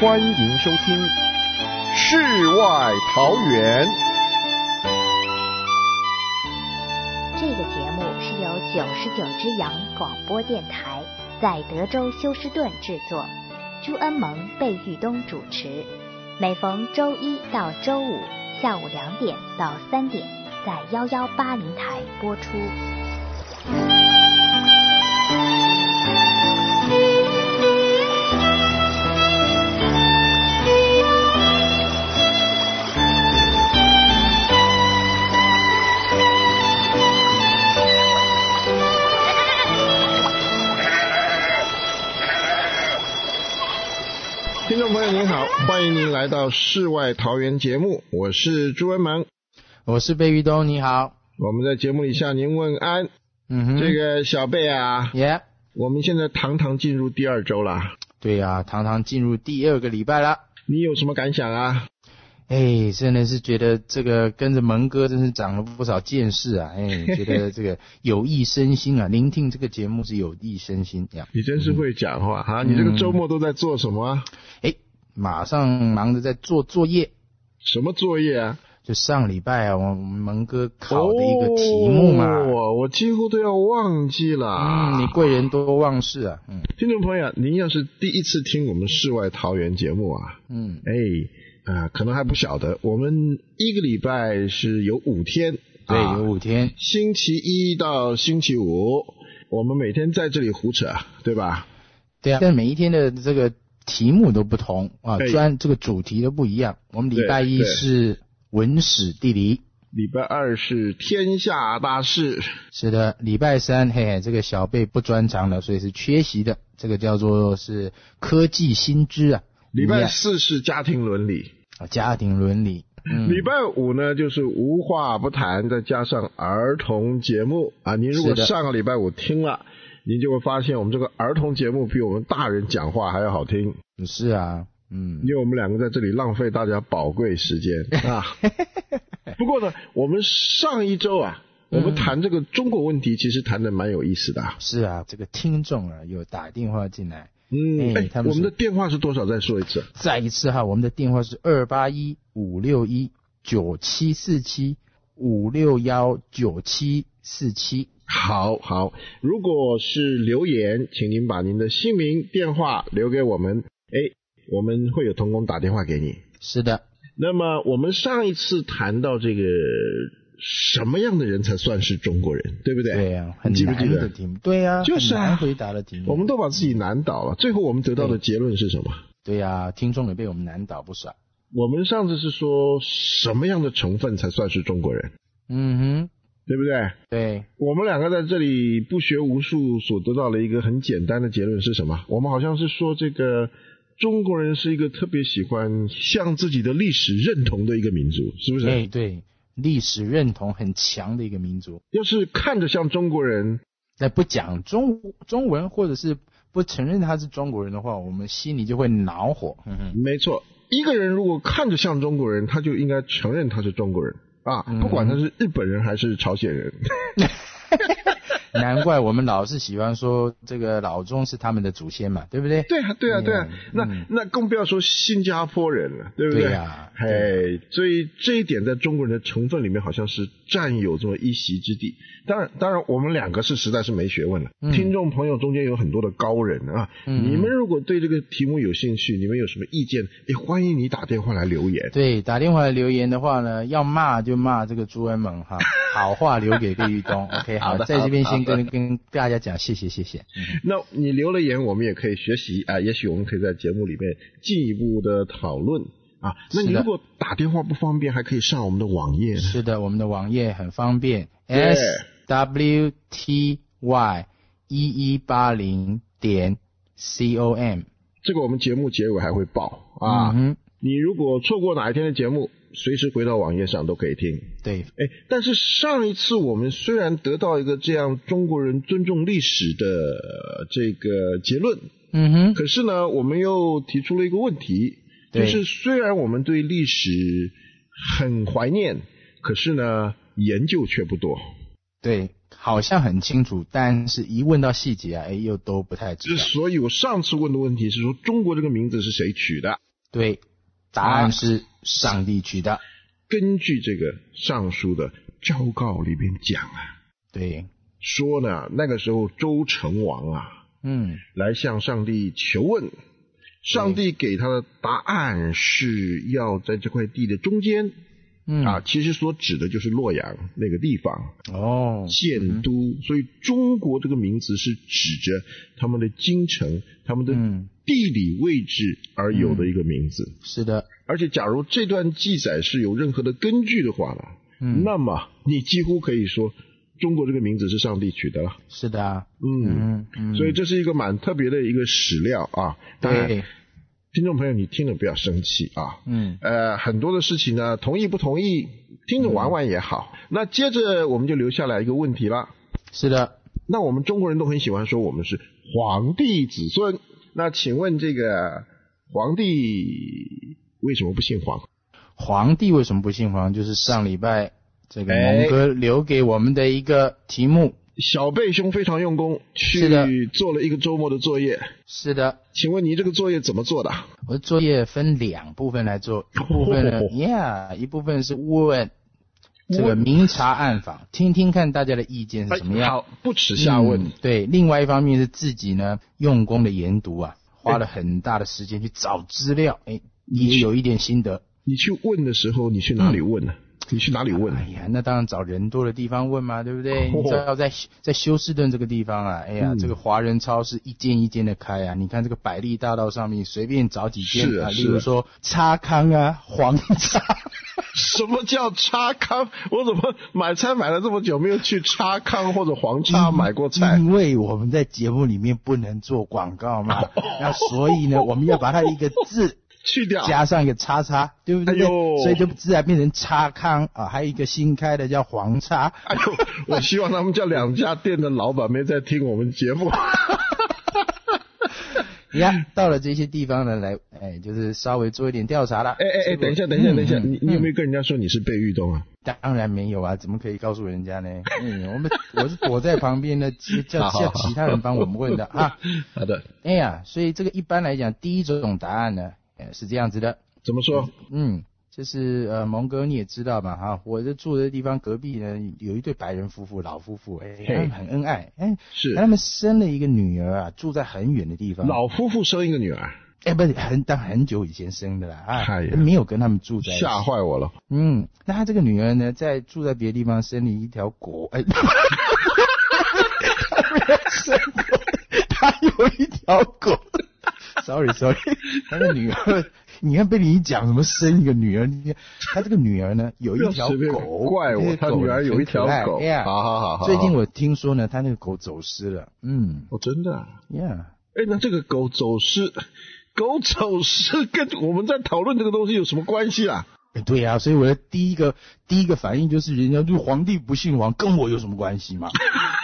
欢迎收听《世外桃源》。 这个节目是由99之阳广播电台在德州休斯顿制作，朱恩蒙、贝玉东主持，每逢周一到周五下午2点到3点在1180台播出。 听众朋友您好，欢迎您来到世外桃源节目，我是朱恩蒙， 我是贝玉东，你好。 我们在节目里向您问安。这个小贝啊，我们现在堂堂进入第2周啦。 对啊，堂堂进入第2个礼拜啦。 你有什么感想啊？ 真的是觉得这个跟着蒙哥真是长了不少见识啊！觉得这个有益身心啊，聆听这个节目是有益身心呀。 你真是会讲话哈！你这个周末都在做什么啊？ 马上忙着在做作业。 什么作业啊？ 就上礼拜啊，我们蒙哥考的一个题目嘛。 我几乎都要忘记了。 你贵人多忘事啊。 听众朋友，您要是第一次听我们世外桃源节目啊，可能还不晓得，我们一个礼拜是有5天， 对，有5天， 星期一到星期五，我们每天在这里胡扯，对吧？ 对啊，但每一天的这个题目都不同啊，这个主题都不一样。我们礼拜一是文史地理， 礼拜2是天下大事， 是的，礼拜3这个小贝不专长了，所以是缺席的，这个叫做是科技新知啊。 礼拜4是家庭伦理， 家庭伦理。 礼拜5呢就是无话不谈，再加上儿童节目啊。您如果上个礼拜5听了，您就会发现我们这个儿童节目比我们大人讲话还要好听。 是啊， 因为我们两个在这里浪费大家宝贵时间啊。不过呢，我们上一周啊，我们谈这个中国问题，其实谈得蛮有意思的。 是啊，这个听众啊有打电话进来。 我们的电话是多少？再说一次。 再一次哈，我们的电话是281-561-9747，561-9747。 好，如果是留言，请您把您的姓名、电话留给我们，我们会有同工打电话给你。 是的。 那么我们上一次谈到这个什么样的人才算是中国人，对不对？ 对啊，很难的题目。对啊， 就是很难回答的题目。 我们都把自己难倒了，最后我们得到的结论是什么？ 对啊，听众也被我们难倒不少。 我们上次是说什么样的成分才算是中国人？对不对？ 对。我们两个在这里不学无术所得到了一个很简单的结论是什么？我们好像是说这个中国人是一个特别喜欢向自己的历史认同的一个民族，是不是？ 对，历史认同很强的一个民族。 要是看着像中国人， 但不讲中文或者是不承认他是中国人的话，我们心里就会恼火。 没错，一个人如果看着像中国人，他就应该承认他是中国人啊，不管他是日本人还是朝鲜人。 难怪我们老是喜欢说这个老中是他们的祖先嘛，对不对？ 对啊。那更不要说新加坡人了，对不对？ 对啊。 所以这一点在中国人的成分里面好像是占有这么一席之地。当然我们两个是实在是没学问了。听众朋友中间有很多的高人啊，你们如果对这个题目有兴趣，你们有什么意见，欢迎你打电话来留言。对， 打电话来留言的话呢，要骂就骂这个朱恩蒙哈，好话留给贝玉东。OK， 好，在这边先跟大家讲谢谢。 那你留了言，我们也可以学习啊，也许我们可以在节目里面进一步的讨论啊。那你如果打电话不方便，还可以上我们的网页。 是的，我们的网页很方便 swty1180.com。 这个我们节目结尾还会报啊。你如果错过哪一天的节目，随时回到网页上都可以听。 对。 但是上一次我们虽然得到一个这样中国人尊重历史的这个结论，可是呢，我们又提出了一个问题，就是虽然我们对历史很怀念，可是呢，研究却不多。 对，好像很清楚，但是一问到细节啊，又都不太知道。 所以我上次问的问题是说，中国这个名字是谁取的？ 对，答案是上帝取的。 根据这个上书的诏告里边讲啊， 对， 说呢那个时候周成王啊，来向上帝求问，上帝给他的答案是要在这块地的中间，其实所指的就是洛阳那个地方建都，所以中国这个名字是指着他们的京城，他们的地理位置而有的一个名字。 是的， 而且假如这段记载是有任何的根据的话呢，那么你几乎可以说中国这个名字是上帝取的了。 是的啊， 所以这是一个蛮特别的一个史料啊。 对， 听众朋友你听了不要生气啊。很多的事情呢，同意不同意，听着玩玩也好。那接着我们就留下来一个问题了。 是的， 那我们中国人都很喜欢说我们是皇帝子孙，那请问这个皇帝为什么不姓黄？ 皇帝为什么不姓黄？就是上礼拜这个蒙哥留给我们的一个题目。 小贝兄非常用功，去做了一个周末的作业。 是的， 请问你这个作业怎么做的？ 我的作业分2部分来做，一部分呢，一部分是问这个明察暗访，听听看大家的意见是什么样。 好，不耻下问。 对，另外一方面是自己呢用功的研读啊，花了很大的时间去找资料，也有一点心得。 你去问的时候，你去哪里问呢？你去哪里问？ 哎呀，那当然找人多的地方问嘛，对不对？你知道在休斯顿这个地方啊，哎呀，这个华人超市一间一间的开啊，你看这个百利大道上面随便找几间例如说叉康啊、黄叉。 什么叫叉康？我怎么买菜买了这么久没有去叉康或者黄叉买过菜？ 因为我们在节目里面不能做广告嘛，那所以呢，我们要把它一个字去掉， 加上一个叉叉，对不对？所以就自然变成叉康啊，还有一个新开的叫黄叉。 我希望他们叫2家店的老板没在听我们节目。 你看到了这些地方呢，来，就是稍微做一点调查了。 等一下，你有没有跟人家说你是贝玉东啊？ 当然没有啊，怎么可以告诉人家呢？我是躲在旁边的，叫其他人帮我们问的啊。 好的。 所以这个一般来讲，第一种答案呢，是这样子的。 怎么说？ 就是蒙哥你也知道嘛哈，我这住的地方隔壁呢有一对白人夫妇，老夫妇，他们很恩爱， 是他们生了一个女儿啊，住在很远的地方。 老夫妇生一个女儿？ 不是很久以前生的啦没有跟他们住在一起。 吓坏我了。 那他这个女儿呢，住在别的地方生了一条狗，他有一条狗。sorry， 他的女儿，你看被你讲什么生一个女儿，他这个女儿呢有一条狗， 怪我，他女儿有一条狗。好。 最近我听说呢，他那个狗走失了。 真的啊？那这个狗走失跟我们在讨论这个东西有什么关系啊？ 对啊，所以我的第一个反应就是，人家就皇帝不姓王，跟我有什么关系嘛？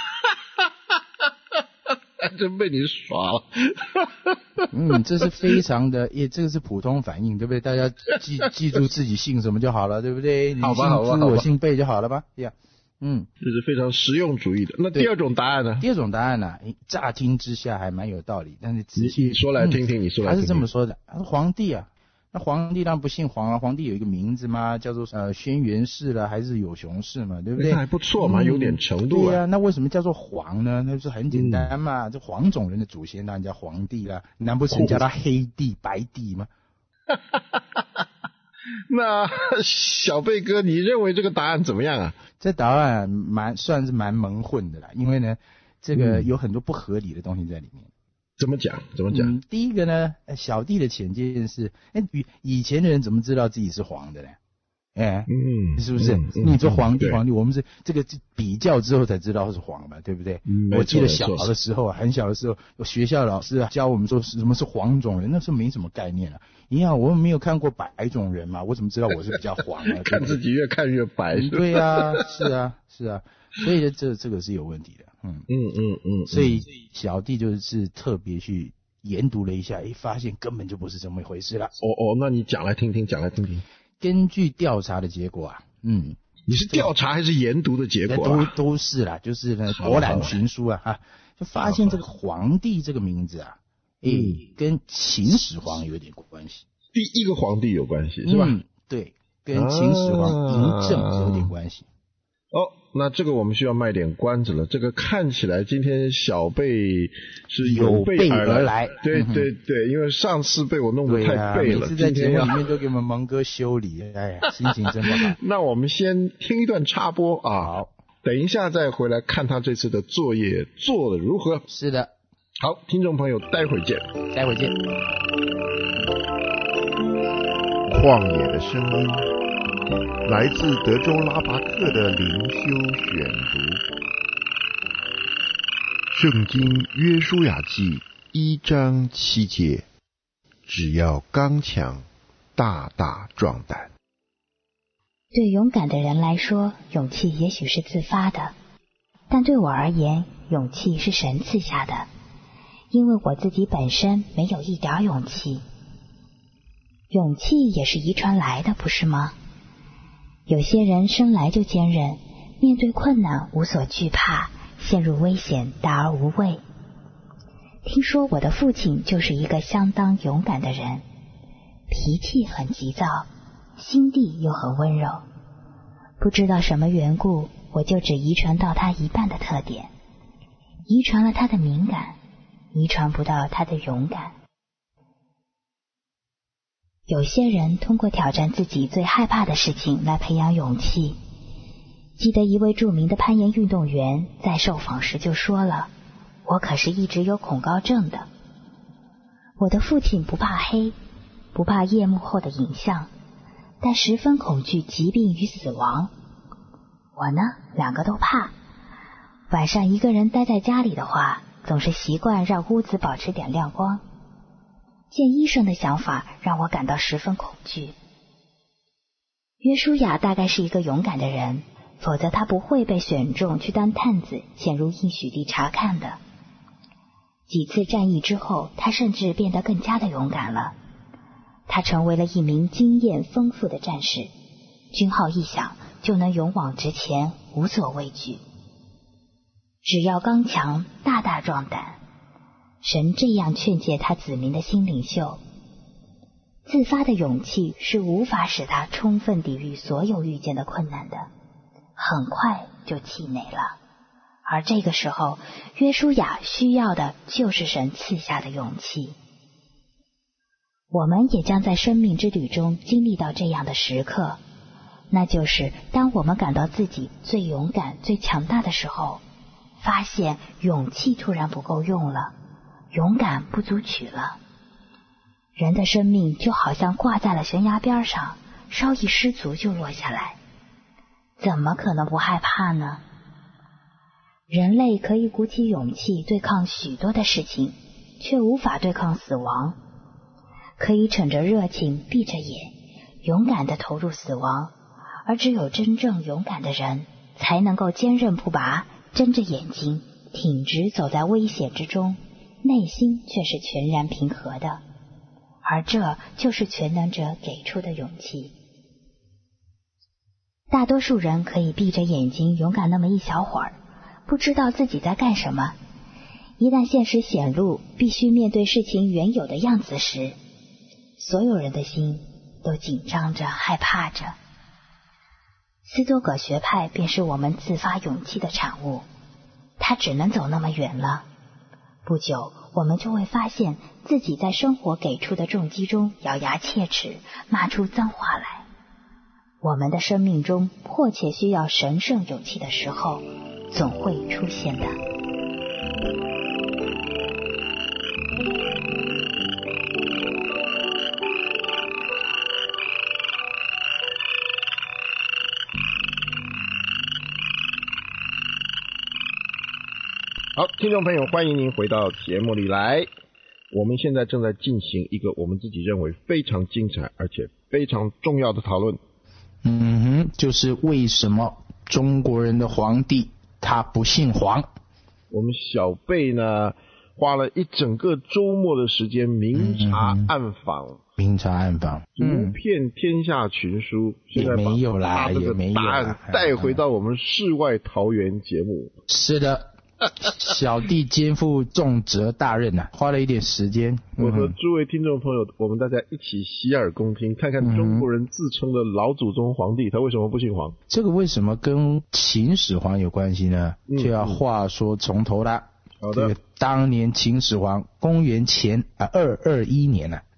真被你耍了。 这是非常的，这个是普通反应，对不对？大家记住自己姓什么就好了，对不对？ 好吧， 我姓贝就好了吧？这是非常实用主义的。那第二种答案呢？ 第二种答案呢，乍听之下还蛮有道理，但是仔细你说来听听，你说来听听。 他是这么说的，他说皇帝啊。那皇帝当然不姓黄啊，皇帝有一个名字嘛，叫做轩辕氏了，还是有熊氏嘛，对不对？ 那还不错嘛，有点程度。 对啊，那为什么叫做黄呢？那就是很简单嘛，这黄种人的祖先当然叫皇帝啦，难不成叫他黑帝白帝吗？ 那小贝哥，你认为这个答案怎么样啊？ 这答案算是蛮蒙混的啦，因为呢，这个有很多不合理的东西在里面。 怎么讲？ 第一个呢，小弟的浅见是，以前的人怎么知道自己是黄的呢？是不是？你说皇帝，我们是这个比较之后才知道是黄嘛，对不对？我记得小的时候，很小的时候，有学校老师教我们说什么是黄种人，那时候没什么概念了。我们没有看过白种人嘛，我怎么知道我是比较黄呢？ 看自己越看越白。 对啊，是啊，所以这个是有问题的。所以小弟就是特别去研读了一下，发现根本就不是这么一回事了。 那你讲来听听。 根据调查的结果啊， 你是调查还是研读的结果啊？ 都是啦，就是呢，博览群书啊，就发现这个皇帝这个名字啊，跟秦始皇有点关系。 第一个皇帝有关系是吧？ 对，跟秦始皇嬴政有点关系。 那这个我们需要卖点关子了。这个看起来今天小贝是有备而来。对对对，因为上次被我弄得太背了， 每次在节目里面都给我们蒙哥修理，哎呀，心情真不好。 那我们先听一段插播啊， 好， 等一下再回来看他这次的作业做得如何。 是的， 好，听众朋友，待会见。 旷野的声音，来自德州拉巴克的灵修选读，圣经约书亚记1章7节，只要刚强，大大壮胆。 对勇敢的人来说，勇气也许是自发的，但对我而言，勇气是神赐下的，因为我自己本身没有一点勇气。勇气也是遗传来的，不是吗？有些人生来就坚韧，面对困难无所惧怕，陷入危险大而无畏。听说我的父亲就是一个相当勇敢的人，脾气很急躁，心地又很温柔。不知道什么缘故，我就只遗传到他一半的特点，遗传了他的敏感，遗传不到他的勇敢。有些人通过挑战自己最害怕的事情来培养勇气。记得一位著名的攀岩运动员在受访时就说了，我可是一直有恐高症的。我的父亲不怕黑，不怕夜幕后的影像，但十分恐惧疾病与死亡。我呢，两个都怕。晚上一个人待在家里的话，总是习惯让屋子保持点亮光。见医生的想法让我感到十分恐惧。约书亚大概是一个勇敢的人，否则他不会被选中去当探子，潜入应许地查看的。几次战役之后，他甚至变得更加的勇敢了。他成为了一名经验丰富的战士，军号一响就能勇往直前，无所畏惧。只要刚强，大大壮胆。神这样劝诫他子民的新领袖，自发的勇气是无法使他充分抵御所有遇见的困难的，很快就气馁了。而这个时候，约书亚需要的就是神赐下的勇气。我们也将在生命之旅中经历到这样的时刻，那就是当我们感到自己最勇敢、最强大的时候，发现勇气突然不够用了，勇敢不足取了。人的生命就好像挂在了悬崖边上，稍一失足就落下来，怎么可能不害怕呢？人类可以鼓起勇气对抗许多的事情，却无法对抗死亡。可以逞着热情闭着眼，勇敢地投入死亡，而只有真正勇敢的人才能够坚韧不拔，睁着眼睛挺直走在危险之中，内心却是全然平和的。而这就是全能者给出的勇气。大多数人可以闭着眼睛勇敢那么一小会儿，不知道自己在干什么。一旦现实显露，必须面对事情原有的样子时，所有人的心都紧张着，害怕着。斯多葛学派便是我们自发勇气的产物，它只能走那么远了。不久，我们就会发现自己在生活给出的重击中咬牙切齿，骂出脏话来。我们的生命中迫切需要神圣勇气的时候，总会出现的。 好，听众朋友，欢迎您回到节目里来。我们现在正在进行一个我们自己认为非常精彩而且非常重要的讨论。 就是为什么中国人的皇帝他不姓黄？ 我们小贝呢，花了一整个周末的时间明察暗访，读遍天下群书，现在把答案带回到我们世外桃源节目。 是的。 小弟肩负重责大任啊，花了一点时间。 我和诸位听众朋友，我们大家一起洗耳恭听，看看中国人自称的老祖宗皇帝，他为什么不姓黄？ 这个为什么跟秦始皇有关系呢？就要话说从头啦。 好的。 这个当年秦始皇公元前221年啊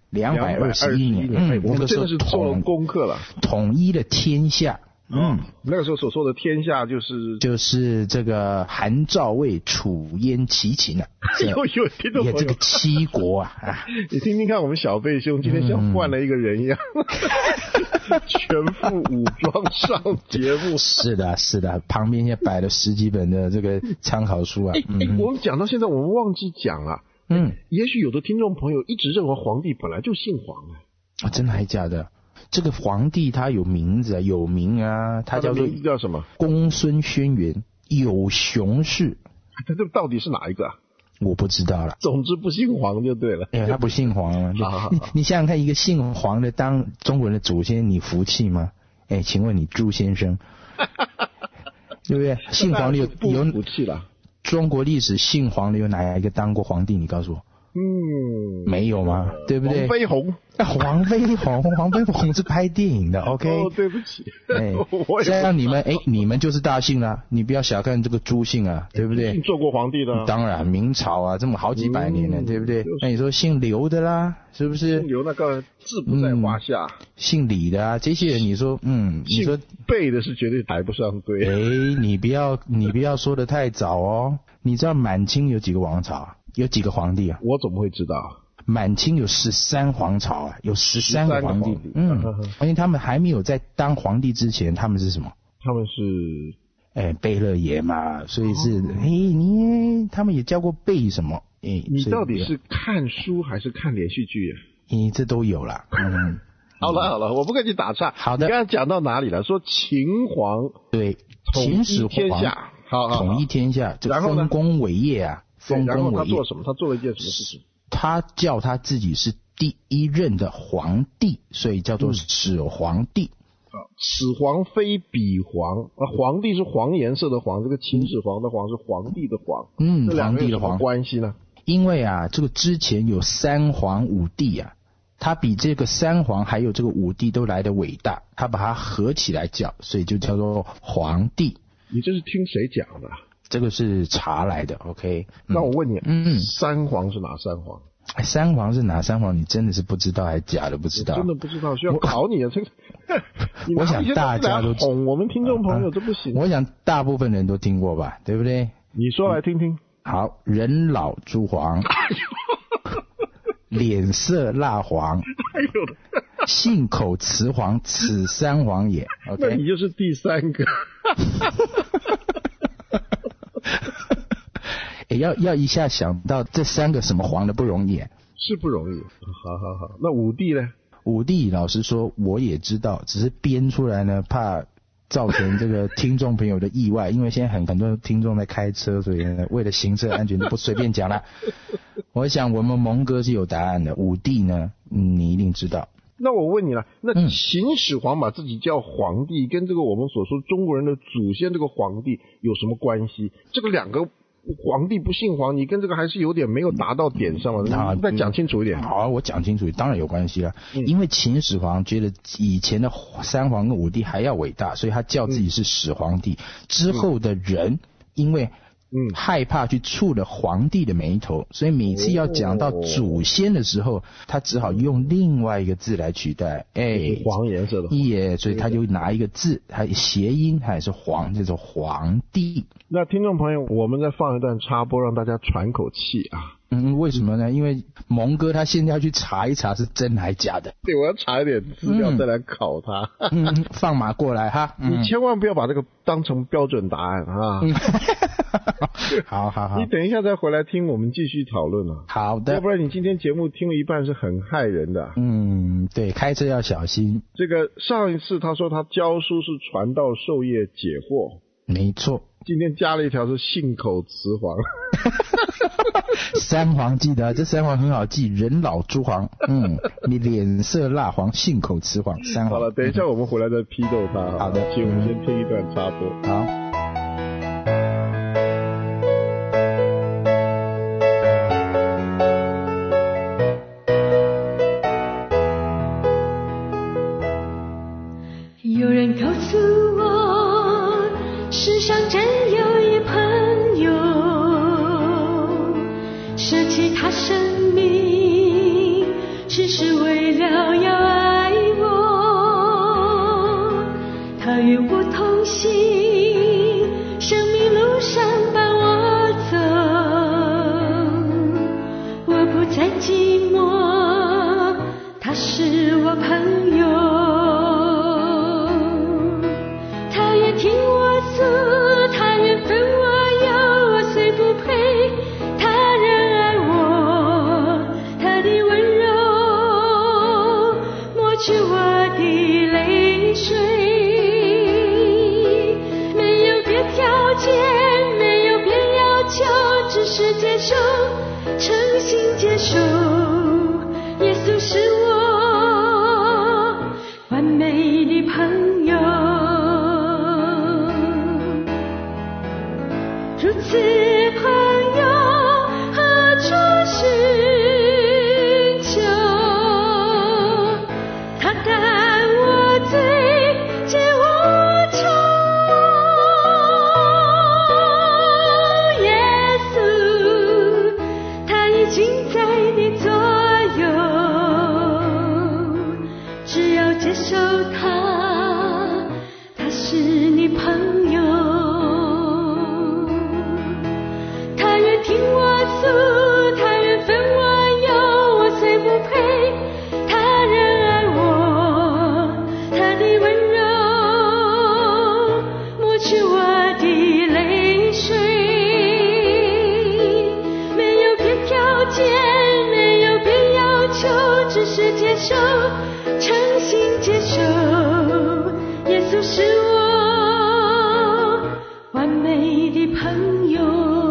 ，221年， 我们真的是做了功课了， 统一了天下。 那个时候所说的天下就是这个韩赵魏楚燕齐秦啊， 有听众朋友这个七国啊， 你听听看，我们小贝兄今天像换了一个人一样，全副武装上节目。 是的，旁边也摆了10几本的这个参考书啊。 我们讲到现在，我们忘记讲了。也许有的听众朋友一直认为皇帝本来就姓黄啊。 真的还假的？这个皇帝他有名字啊，有名啊，他叫做叫什么？ 公孙轩辕，有熊氏。 他这到底是哪一个啊？ 我不知道了。 总之不姓黄就对了。 他不姓黄啊。你想想看，一个姓黄的当中国人的祖先，你服气吗？请问你朱先生，对不对？姓黄的有服气了。 中国历史姓黄的有哪一个当过皇帝？你告诉我。没有吗？对不对？ 黄飞鸿。 黄飞鸿是拍电影的 ，OK？ 对不起。 再让你们就是大姓啦，你不要小看这个朱姓啊，对不对？ 做过皇帝的。 当然，明朝啊，这么好几百年了，对不对？那你说姓刘的啦，是不是？ 姓刘那个字不在话下。 姓李的啊，这些人你说，你说背的是绝对抬不上对。 你不要说得太早哦。你知道满清有几个王朝啊？有几个皇帝啊？ 我怎么会知道？ 满清有13皇朝啊，有13个皇帝。而且他们还没有在当皇帝之前，他们是什么？ 他们是贝勒爷嘛，所以是他们也叫过贝什么？ 你到底是看书还是看连续剧啊？ 这都有啦。 好了，我不跟你打岔。 好的。 你刚才讲到哪里了？说秦皇对秦始皇统一天下， 统一天下，就丰功伟业啊，丰功伟业。然后他做什么？他做了一件什么事情？ 他叫他自己是第一任的皇帝，所以叫做始皇帝。 始皇非彼皇，皇帝是黄颜色的黄，这个秦始皇的皇是皇帝的皇。这两个有什么关系呢？ 因为啊，这个之前有3皇5帝啊，他比这个3皇还有这个5帝都来得伟大，他把它合起来叫，所以就叫做皇帝。 你这是听谁讲的？ 这个是查来的 ，OK？ 那我问你，3皇是哪3皇 ？3皇是哪3皇？你真的是不知道还是假的不知道？ 真的不知道，需要考你啊！这个， 我想大家都哄我们听众朋友这不行。 我想大部分人都听过吧，对不对？ 你说来听听。 好，人老珠黄，脸色蜡黄，信口雌黄，此3皇也。OK？ 那你就是第3个。 要一下想到这3个什么皇的不容易， 是不容易。好，那5帝呢 ？5帝老实说我也知道，只是编出来呢，怕造成这个听众朋友的意外，因为现在很多听众在开车，所以呢为了行车安全就不随便讲了。我想我们蒙哥是有答案的，5帝呢，你一定知道。 那我问你了，那秦始皇把自己叫皇帝，跟这个我们所说中国人的祖先这个皇帝有什么关系？这个2个皇帝不姓黄，你跟这个还是有点没有达到点上嘛？再讲清楚一点。 好，我讲清楚，当然有关系了。因为秦始皇觉得以前的3皇跟5帝还要伟大，所以他叫自己是始皇帝。之后的人因为害怕去触了皇帝的眉头，所以每次要讲到祖先的时候，他只好用另外一个字来取代。 黄颜色的黄， 所以他就拿一个字，还谐音还是黄，叫做皇帝。 那听众朋友，我们再放一段插播，让大家喘口气啊。 为什么呢？因为蒙哥他现在要去查一查是真还假的。 对，我要查一点资料再来考他。 放马过来哈。 你千万不要把这个当成标准答案啊。 好， 你等一下再回来听我们继续讨论啊。 好的， 要不然你今天节目听了一半是很害人的。 对，开车要小心。 这个上一次他说他教书是传道授业解惑， 没错。 今天加了一条是信口雌黄。 3皇记得，这3皇很好记，人老珠黄，你脸色蜡黄，信口雌黄，3皇。 好了，等一下我们回来再批斗他。 好的， 请我们先听一段插播。 好。 有人告诉我，世上真有一朋友，舍弃他生命，只是为了要爱我。他与我同行，生命路上伴我走，我不再寂寞，他是我朋友。他愿听我诉，他愿分我忧，我虽不配，他仍爱我。他的温柔抹去我的泪水，没有别条件，没有别要求，只是接受，诚心接受。耶稣是我完美的朋友，如此朋友何处寻求？他担我罪，解我愁。耶稣，他已经在你左右，只要接受他，他是你朋友。他愿听我诉，他愿分我忧，我虽不配，他仍爱我。他的温柔抹去我的泪水，没有别条件，没有别要求，只是接受，诚心接受。耶稣是我完美的朋友。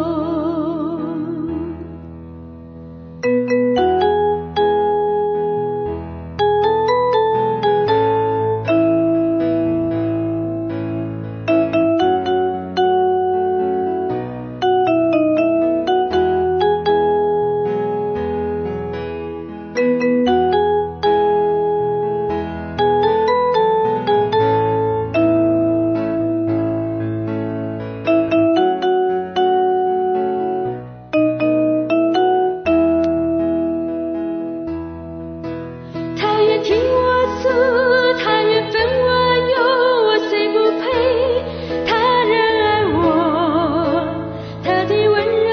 他愿听我诉，他愿分我忧，我虽不配，他仍爱我。他的温柔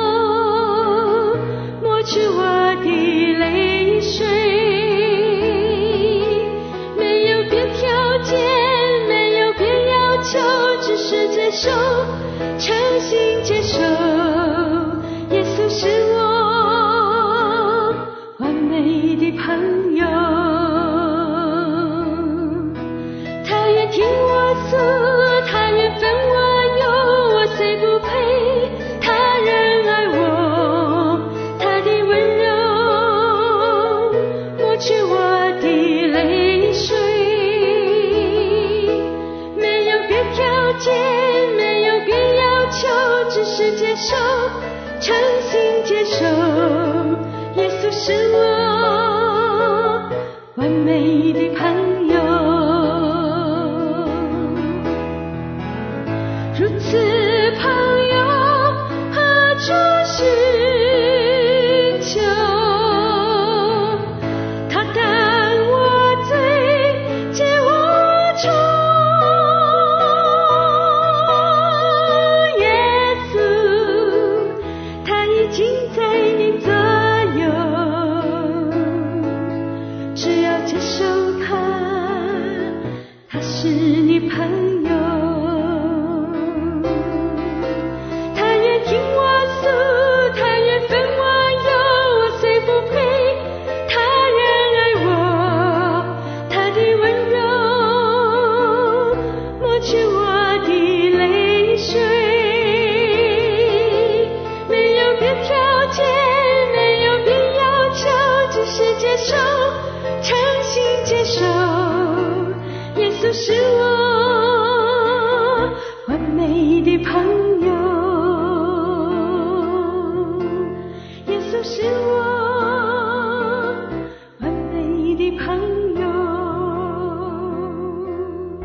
抹去我的泪水，没有别条件，没有别要求，只是接受，诚心接受。耶稣是我完美的朋友。他愿听我诉，他愿分我忧，我虽不配，他仍爱我。他的温柔抹去我的泪水，没有别条件，没有别要求，只是接受，诚心接受。耶稣是我完美的朋友，如此朋友何处寻求？他担我罪，解我愁。耶稣，他已经在你左右，只要接受他，他是你朋友。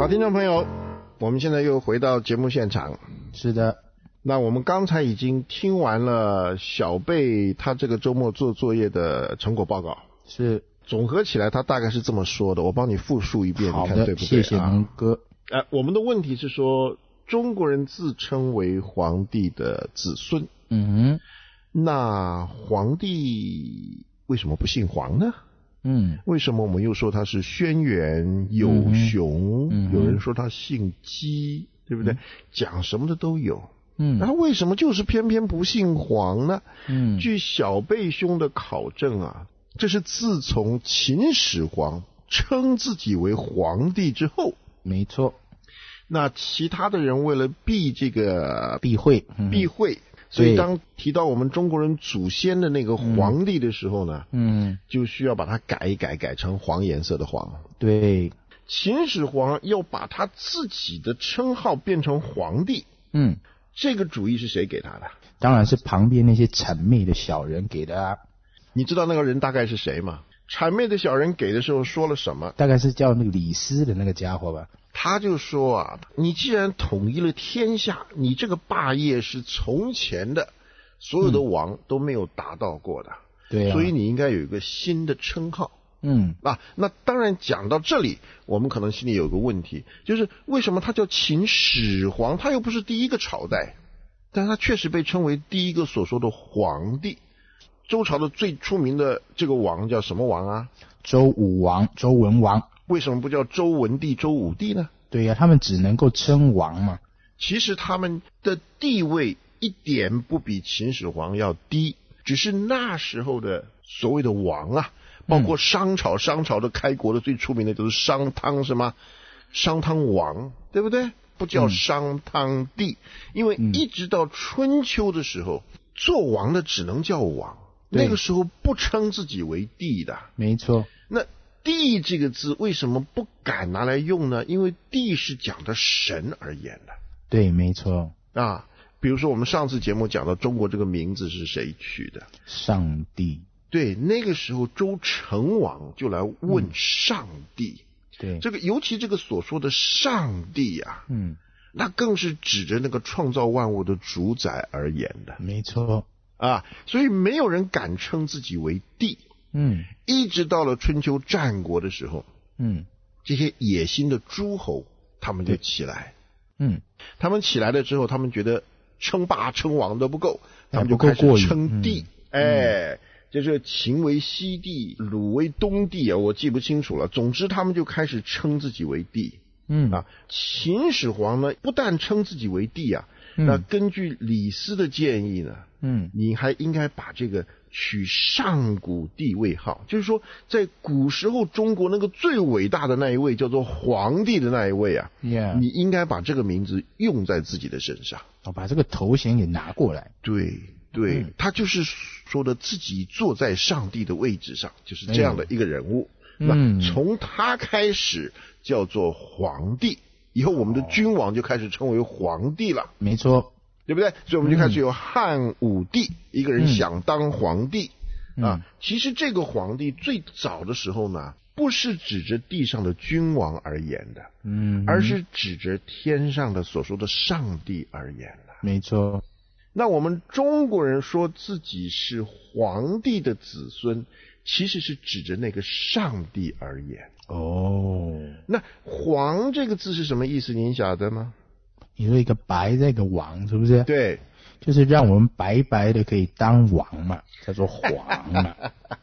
好，听众朋友，我们现在又回到节目现场。 是的， 那我们刚才已经听完了小贝他这个周末做作业的成果报告。 是， 总合起来他大概是这么说的，我帮你复述一遍，你看对不对？ 谢谢蒙哥。 我们的问题是说，中国人自称为皇帝的子孙，那皇帝为什么不姓黄呢？为什么我们又说他是轩辕有熊？有人说他姓姬，对不对？讲什么的都有。那为什么就是偏偏不姓黄呢？据小贝兄的考证啊，这是自从秦始皇称自己为皇帝之后。 没错。 那其他的人为了避讳，所以当提到我们中国人祖先的那个皇帝的时候呢，就需要把它改成黄颜色的黄。 对， 秦始皇要把他自己的称号变成皇帝，这个主意是谁给他的？ 当然是旁边那些谄媚的小人给的啊。 你知道那个人大概是谁吗？谄媚的小人给的时候说了什么？ 大概是叫那个李斯的那个家伙吧。 他就说啊，你既然统一了天下，你这个霸业是从前的所有的王都没有达到过的， 对， 所以你应该有一个新的称号。那当然讲到这里，我们可能心里有个问题，就是为什么他叫秦始皇？他又不是第一个朝代，但他确实被称为第一个所说的皇帝。周朝的最出名的这个王叫什么王啊？ 周武王，周文王。 为什么不叫周文帝、周武帝呢？ 对呀，他们只能够称王嘛。 其实他们的地位一点不比秦始皇要低，只是那时候的所谓的王啊，包括商朝的开国的最出名的就是商汤，是吗？商汤王，对不对？不叫商汤帝，因为一直到春秋的时候，做王的只能叫王，那个时候不称自己为帝的。 没错。 那帝这个字为什么不敢拿来用呢？因为帝是讲的神而言的。 对，没错啊。比如说我们上次节目讲到中国这个名字是谁取的？ 上帝。 对，那个时候周成王就来问上帝。 对， 这个尤其这个所说的上帝啊，那更是指着那个创造万物的主宰而言的。 没错啊，所以没有人敢称自己为帝。一直到了春秋战国的时候，这些野心的诸侯他们就起来，他们起来了之后，他们觉得称霸称王都不够，他们就开始称帝，就是秦为西帝，鲁为东帝啊，我记不清楚了。总之，他们就开始称自己为帝。秦始皇呢，不但称自己为帝啊，那根据李斯的建议呢，你还应该把这个取上古帝位号，就是说，在古时候中国那个最伟大的那一位叫做皇帝的那一位啊，你应该把这个名字用在自己的身上， 把这个头衔给拿过来。 对，他就是说的自己坐在上帝的位置上，就是这样的一个人物。那从他开始叫做皇帝，以后我们的君王就开始称为皇帝了。 没错， 对不对？所以我们就开始有汉武帝，一个人想当皇帝啊。其实这个皇帝最早的时候呢，不是指着地上的君王而言的，而是指着天上的所说的上帝而言的。 没错。 那我们中国人说自己是皇帝的子孙，其实是指着那个上帝而言。那皇这个字是什么意思？您晓得吗？ 你说一个白在一个王，是不是？ 对， 就是让我们白白的可以当王嘛，叫做皇嘛。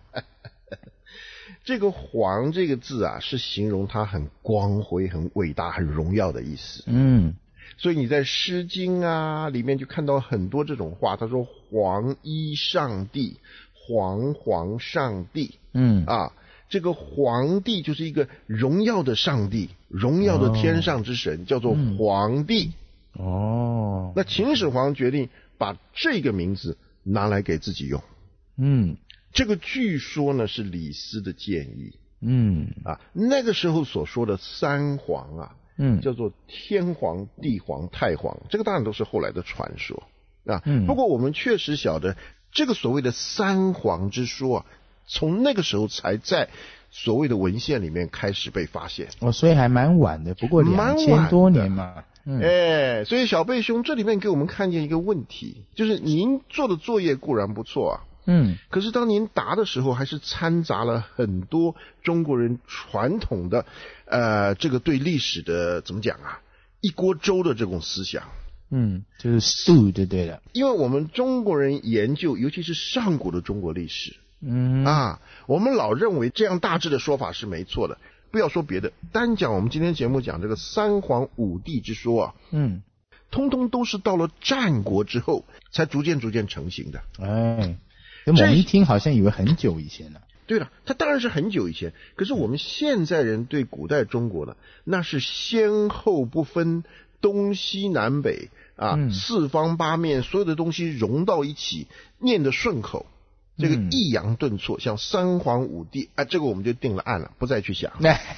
这个皇这个字啊，是形容它很光辉、很伟大、很荣耀的意思。所以你在《诗经》啊里面就看到很多这种话，他说皇依上帝，皇上帝。这个皇帝就是一个荣耀的上帝，荣耀的天上之神，叫做皇帝。那秦始皇决定把这个名字拿来给自己用。这个据说呢是李斯的建议。那个时候所说的三皇啊，叫做天皇、地皇、太皇，这个当然都是后来的传说啊。不过我们确实晓得，这个所谓的三皇之说啊，从那个时候才在所谓的文献里面开始被发现。 所以还蛮晚的，不过2000多年嘛。 所以小贝兄这里面给我们看见一个问题，就是您做的作业固然不错啊，可是当您答的时候，还是掺杂了很多中国人传统的这个对历史的怎么讲啊，一锅粥的这种思想。 就是素就对了。 因为我们中国人研究，尤其是上古的中国历史，我们老认为这样大致的说法是没错的。不要说别的，单讲我们今天节目讲这个三皇五帝之说啊，通通都是到了战国之后才逐渐成型的。 我们一听好像以为很久以前了。 对了，它当然是很久以前，可是我们现在人对古代中国呢，那是先后不分，东西南北四方八面，所有的东西融到一起，念得顺口。这个抑扬顿挫，像三皇五帝这个我们就定了案了，不再去想。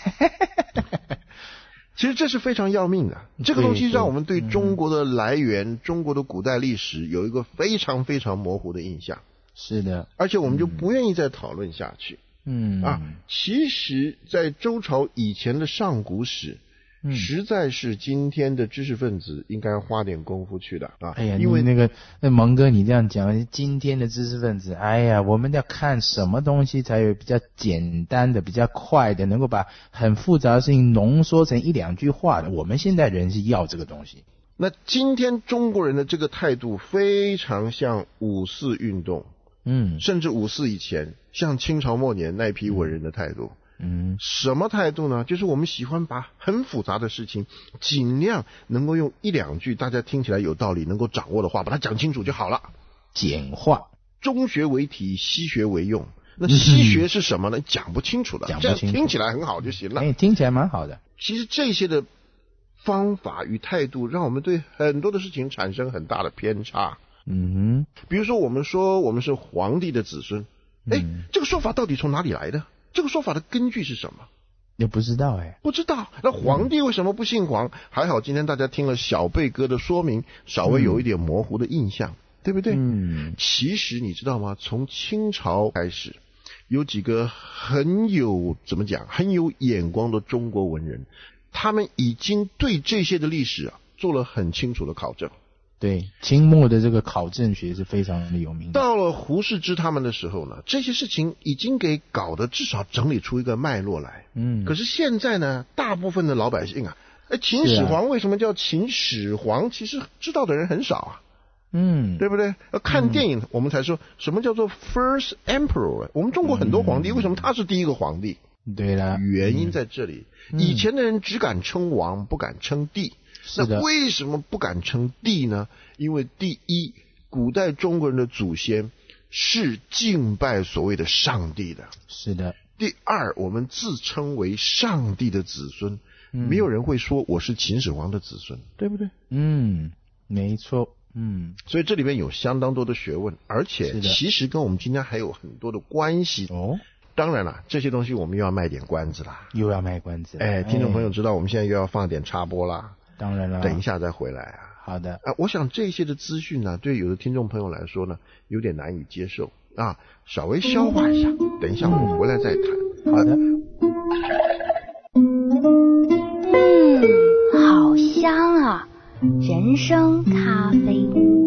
其实这是非常要命的，这个东西让我们对中国的来源、中国的古代历史有一个非常非常模糊的印象。 是的， 而且我们就不愿意再讨论下去。其实在周朝以前的上古史，实在是今天的知识分子应该花点功夫去的因为那蒙哥你这样讲，今天的知识分子，我们要看什么东西才有比较简单的、比较快的，能够把很复杂的事情浓缩成一两句话的。我们现代人是要这个东西。 那今天中国人的这个态度非常像五四运动，甚至五四以前，像清朝末年那批文人的态度。什么态度呢？就是我们喜欢把很复杂的事情尽量能够用一两句大家听起来有道理能够掌握的话把它讲清楚就好了。 简化， 中学为体，西学为用。那西学是什么呢？讲不清楚的，这样听起来很好就行了。 听起来蛮好的。 其实这些的方法与态度让我们对很多的事情产生很大的偏差。比如说我们说我们是皇帝的子孙，这个说法到底从哪里来的？这个说法的根据是什么？ 也不知道不知道。那皇帝为什么不姓黄？还好今天大家听了小贝哥的说明，稍微有一点模糊的印象，对不对？其实你知道吗？从清朝开始，有几个很有眼光的中国文人，他们已经对这些的历史做了很清楚的考证。 对，清末的这个考证学是非常的有名的。 到了胡适之他们的时候呢，这些事情已经给搞得至少整理出一个脉络来。可是现在呢，大部分的老百姓秦始皇为什么叫秦始皇？其实知道的人很少对不对？看电影我们才说什么叫做 First Emperor。我们中国很多皇帝，为什么他是第一个皇帝？ 对了， 原因在这里。以前的人只敢称王，不敢称帝。那为什么不敢称帝呢？因为第一，古代中国人的祖先是敬拜所谓的上帝的。 是的。 第二，我们自称为上帝的子孙，没有人会说我是秦始皇的子孙，对不对？ 没错。 所以这里面有相当多的学问，而且其实跟我们今天还有很多的关系。当然了，这些东西我们又要卖点关子啦。 又要卖关子。 听众朋友知道我们现在又要放点插播啦。 当然了， 等一下再回来好的。 我想这些的资讯呢，对有的听众朋友来说呢，有点难以接受稍微消化一下，等一下我们回来再谈。 好的。 好香啊，人参咖啡。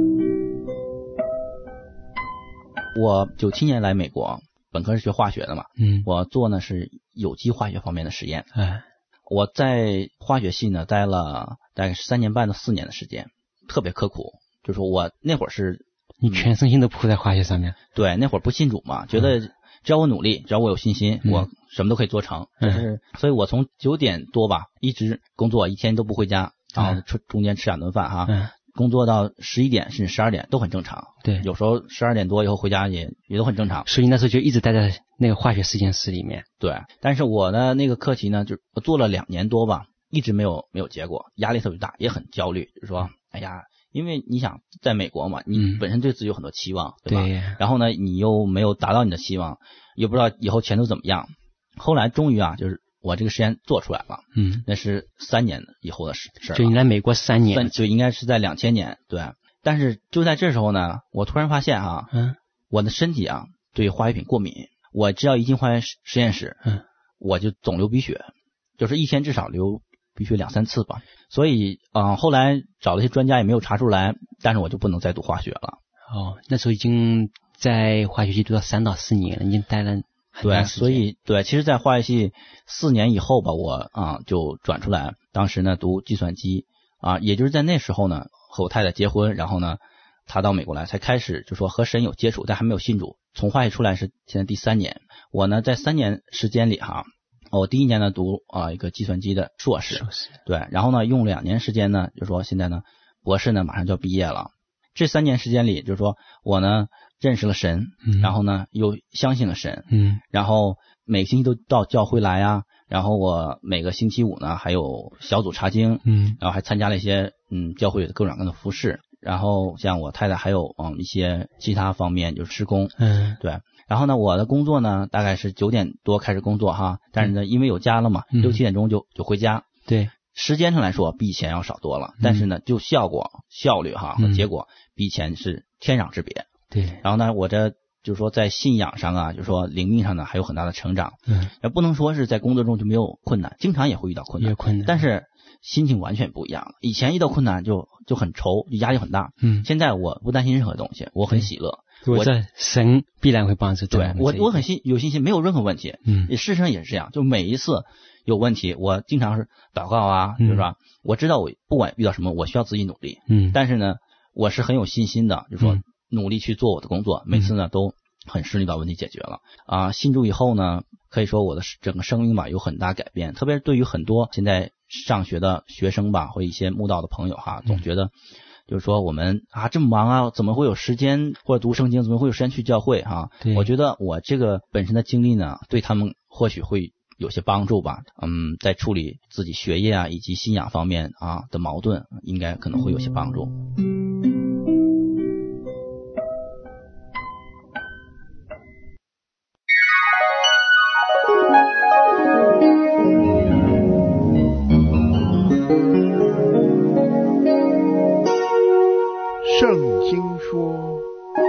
我97年来美国，本科是学化学的嘛，我做呢是有机化学方面的实验。我在化学系呢待了大概是3年半到4年的时间，特别刻苦。就是说我那会儿是你全身心都扑在化学上面。 对，那会儿不信主嘛，觉得只要我努力，只要我有信心，我什么都可以做成。所以我从9点多吧一直工作，一天都不回家，然后中间吃2顿饭工作到11点甚至12点都很正常。 对， 有时候12点多以后回家也都很正常。 所以那时候就一直待在那个化学实验室里面。 对，但是我的那个课题呢，就我做了2年多吧，一直没有结果，压力特别大，也很焦虑。就是说，因为你想在美国嘛，你本身对自己有很多期望，对吧？ 对。 然后呢，你又没有达到你的期望，也不知道以后前途怎么样。后来终于就是我这个实验做出来了。那是3年以后的事。 就你来美国3年， 就应该是在2000年。对。但是就在这时候呢，我突然发现我的身体对化学品过敏。我只要一进化学实验室， 我就总流鼻血，就是一天至少流鼻血2-3次吧。所以后来找了些专家也没有查出来，但是我就不能再读化学了。 那时候已经在化学系读到3到4年了，已经待了很长时间。 所以其实在化学系4年以后吧，我就转出来，当时呢读计算机也就是在那时候呢和我太太结婚，然后呢她到美国来才开始就说和神有接触，但还没有信主。从化学出来是现在第3年，我呢在3年时间里我第1年呢读一个计算机的硕士，对，然后呢用2年时间呢，就是说现在呢博士呢马上就要毕业了。这3年时间里，就是说我呢认识了神，然后呢又相信了神，然后每个星期都到教会来啊，然后我每个星期5呢还有小组查经，然后还参加了一些教会的各种各样的服事，然后像我太太还有一些其他方面就是施工，对。然后呢我的工作呢大概是9点多开始工作但是呢因为有家了嘛，6-7点钟就回家， 对。 时间上来说比以前要少多了，但是呢就效率和结果比以前是天壤之别。 对。 然后呢我这就是说在信仰上就是说灵命上呢还有很大的成长。也不能说是在工作中就没有困难，经常也会遇到困难，但是心情完全不一样了。以前遇到困难就很愁，就压力很大。现在我不担心任何东西，我很喜乐。 我在神必然会帮助。 对，我很有信心，没有任何问题。事实上也是这样，就每一次有问题，我经常是祷告就是吧？我知道我不管遇到什么，我需要自己努力。但是呢，我是很有信心的，就是说努力去做我的工作，每次呢都很顺利把问题解决了。信主以后呢，可以说我的整个生命吧有很大改变，特别是对于很多现在上学的学生吧，或一些慕道的朋友总觉得就是说我们这么忙怎么会有时间或者读圣经，怎么会有时间去教会我觉得我这个本身的经历呢，对他们或许会有些帮助吧。在处理自己学业以及信仰方面的矛盾，应该可能会有些帮助。 圣经说，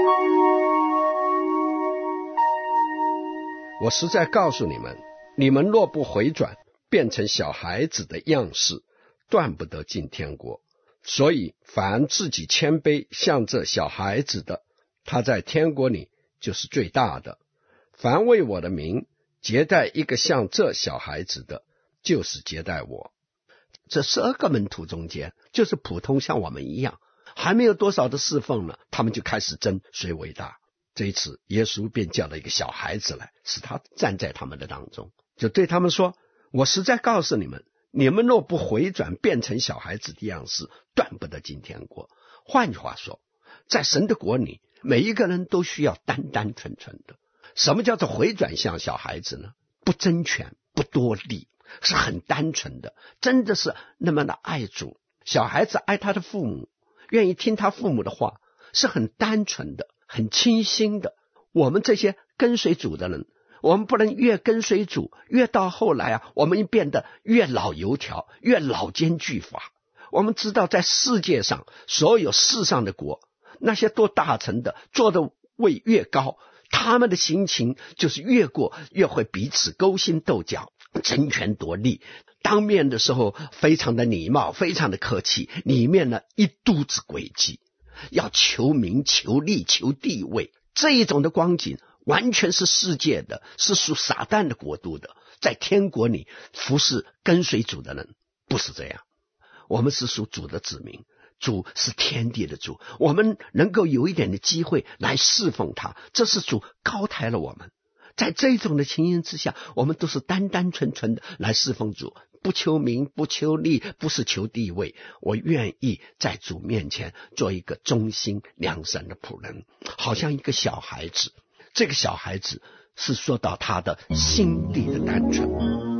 我实在告诉你们，你们若不回转，变成小孩子的样式，断不得进天国。所以凡自己谦卑像这小孩子的，他在天国里就是最大的。凡为我的名接待一个像这小孩子的，就是接待我。这12个门徒中间，就是普通像我们一样，还没有多少的侍奉呢，他们就开始争谁为大。这一次耶稣便叫了一个小孩子来，使他站在他们的当中，就对他们说，我实在告诉你们，你们若不回转变成小孩子的样式，断不得进天国。换句话说，在神的国里，每一个人都需要单单纯纯的。什么叫做回转像小孩子呢？不争权，不多利，是很单纯的，真的是那么的爱主。小孩子爱他的父母，愿意听他父母的话，是很单纯的，很清新的。我们这些跟随主的人，我们不能越跟随主，越到后来我们变得越老油条，越老奸巨猾。我们知道在世界上所有世上的国，那些做大臣的，做的位越高，他们的心情就是越会彼此勾心斗角，争权夺利。当面的时候非常的礼貌，非常的客气，里面呢一肚子诡计，要求名求利求地位。这一种的光景完全是世界的，是属撒旦的国度的。在天国里服侍跟随主的人不是这样，我们是属主的子民，主是天地的主，我们能够有一点的机会来侍奉他，这是主高抬了我们。在这种的情形之下，我们都是单单纯纯的来侍奉主，不求名不求利，不是求地位。我愿意在主面前做一个忠心良善的仆人，好像一个小孩子。这个小孩子是说到他的心地的单纯。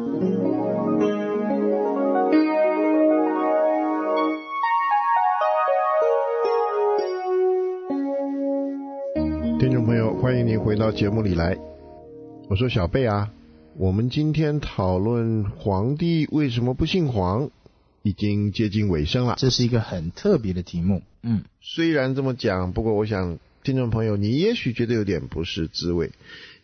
听众朋友，欢迎您回到节目里来。我说小贝我们今天讨论皇帝为什么不姓黄已经接近尾声了。 这是一个很特别的题目。虽然这么讲，不过我想听众朋友你也许觉得有点不是滋味，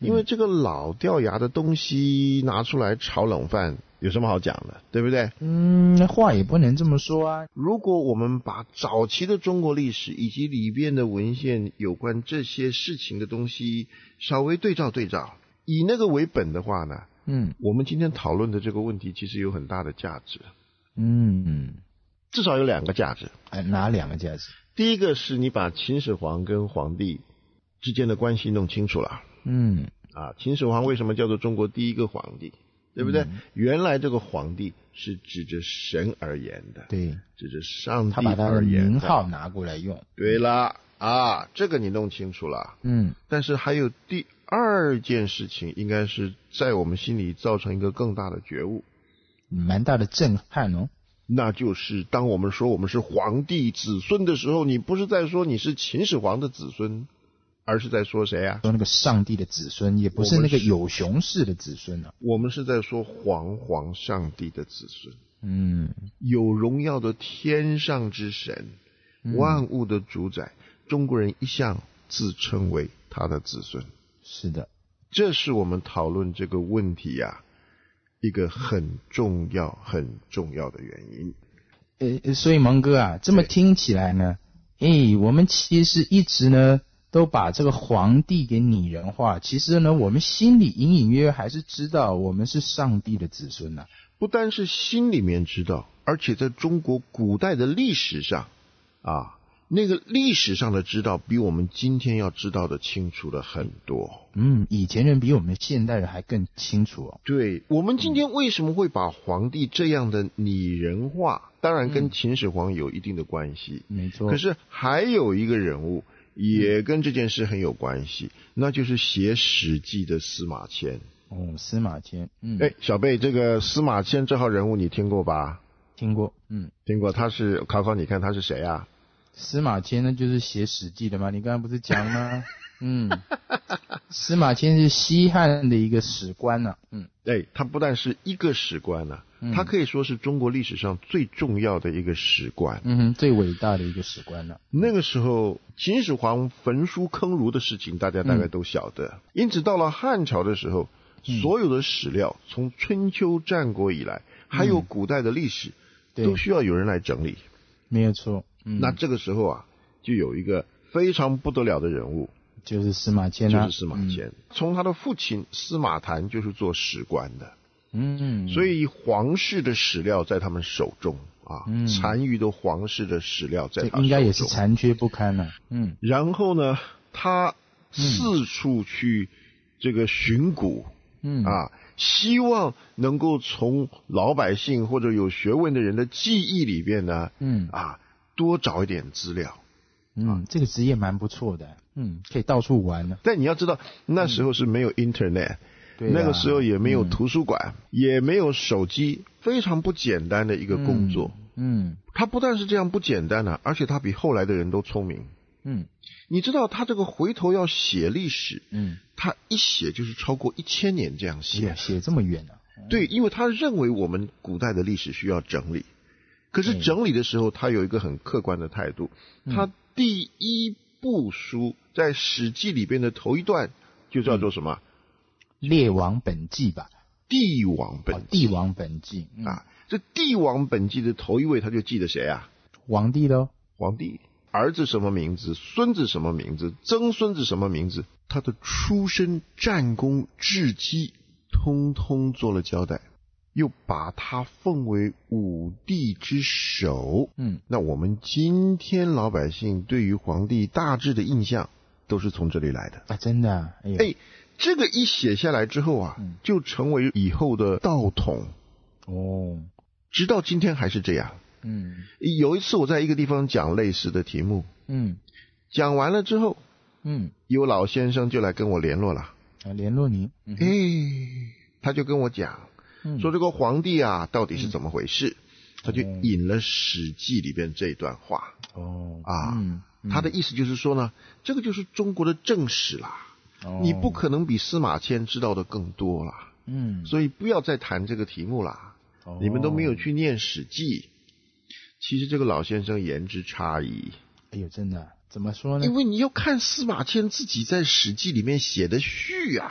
因为这个老掉牙的东西拿出来炒冷饭，有什么好讲的，对不对？ 话也不能这么说啊。 如果我们把早期的中国历史以及里边的文献有关这些事情的东西稍微对照，以那个为本的话呢，我们今天讨论的这个问题其实有很大的价值。至少有2个价值。 哪2个价值？ 第一个是你把秦始皇跟皇帝之间的关系弄清楚了。秦始皇为什么叫做中国第一个皇帝，对不对？原来这个皇帝是指着神而言的， 对， 指着上帝而言的， 他把他的名号拿过来用。 对了这个你弄清楚了。但是还有第2件事情，应该是在我们心里造成一个更大的觉悟， 蛮大的震撼哦。 那就是当我们说我们是皇帝子孙的时候，你不是在说你是秦始皇的子孙，而是在说谁啊？ 说那个上帝的子孙，也不是那个有熊氏的子孙啊。 我们是在说皇上帝的子孙。有荣耀的天上之神，万物的主宰，中国人一向自称为他的子孙。 是的， 这是我们讨论这个问题一个很重要的原因。 所以蒙哥啊，这么听起来呢，我们其实一直呢都把这个皇帝给拟人化，其实呢我们心里隐隐约约还是知道我们是上帝的子孙啊。 不单是心里面知道，而且在中国古代的历史上那个历史上的知道比我们今天要知道的清楚了很多。 以前人比我们现代人还更清楚哦。 对，我们今天为什么会把皇帝这样的拟人化，当然跟秦始皇有一定的关系， 没错。 可是还有一个人物也跟这件事很有关系，那就是写史记的司马迁。 司马迁。 小贝，这个司马迁这号人物你听过吧？ 听过。 听过。他是考你看他是谁啊？ 司马迁呢就是写史记的嘛，你刚才不是讲吗？司马迁是西汉的一个史官啊。 他不但是一个史官啊，他可以说是中国历史上最重要的一个史官。 最伟大的一个史官啊。 那个时候秦始皇焚书坑儒的事情大家大概都晓得，因此到了汉朝的时候，所有的史料从春秋战国以来，还有古代的历史，都需要有人来整理。 没有错。 那这个时候就有一个非常不得了的人物， 就是司马迁从他的父亲司马谈就是做史官的。所以皇室的史料在他们手中残余的皇室的史料在他手中， 应该也是残缺不堪了。 然后呢，他四处去这个寻古，希望能够从老百姓或者有学问的人的记忆里边呢，多找一点资料。 这个职业蛮不错的。可以到处玩呢。 但你要知道，那时候是没有 internet，那个时候也没有图书馆，也没有手机，非常不简单的一个工作。他不但是这样不简单而且他比后来的人都聪明。你知道他这个回头要写历史，他一写就是超过1000年这样写， 写这么远对，因为他认为我们古代的历史需要整理。可是整理的时候，他有一个很客观的态度。他第一部书在《史记》里边的头一段就叫做什么？ 列王本纪吧？ 帝王本纪。 帝王本纪这帝王本纪的头一位他就记得谁啊？ 皇帝咯。 皇帝，儿子什么名字，孙子什么名字，曾孙子什么名字，他的出身、战功、事迹通通做了交代，又把他奉为武帝之首。那我们今天老百姓对于皇帝大致的印象都是从这里来的真的这个一写下来之后就成为以后的道统直到今天还是这样。有一次我在一个地方讲类似的题目，讲完了之后，有老先生就来跟我联络了。 联络你？ 他就跟我讲说这个皇帝到底是怎么回事，他就引了《史记》里边这段话。他的意思就是说呢，这个就是中国的正史啦，你不可能比司马迁知道的更多啦。所以不要再谈这个题目啦。你们都没有去念《史记》。其实这个老先生言之差矣。 真的怎么说呢？ 因为你要看司马迁自己在《史记》里面写的序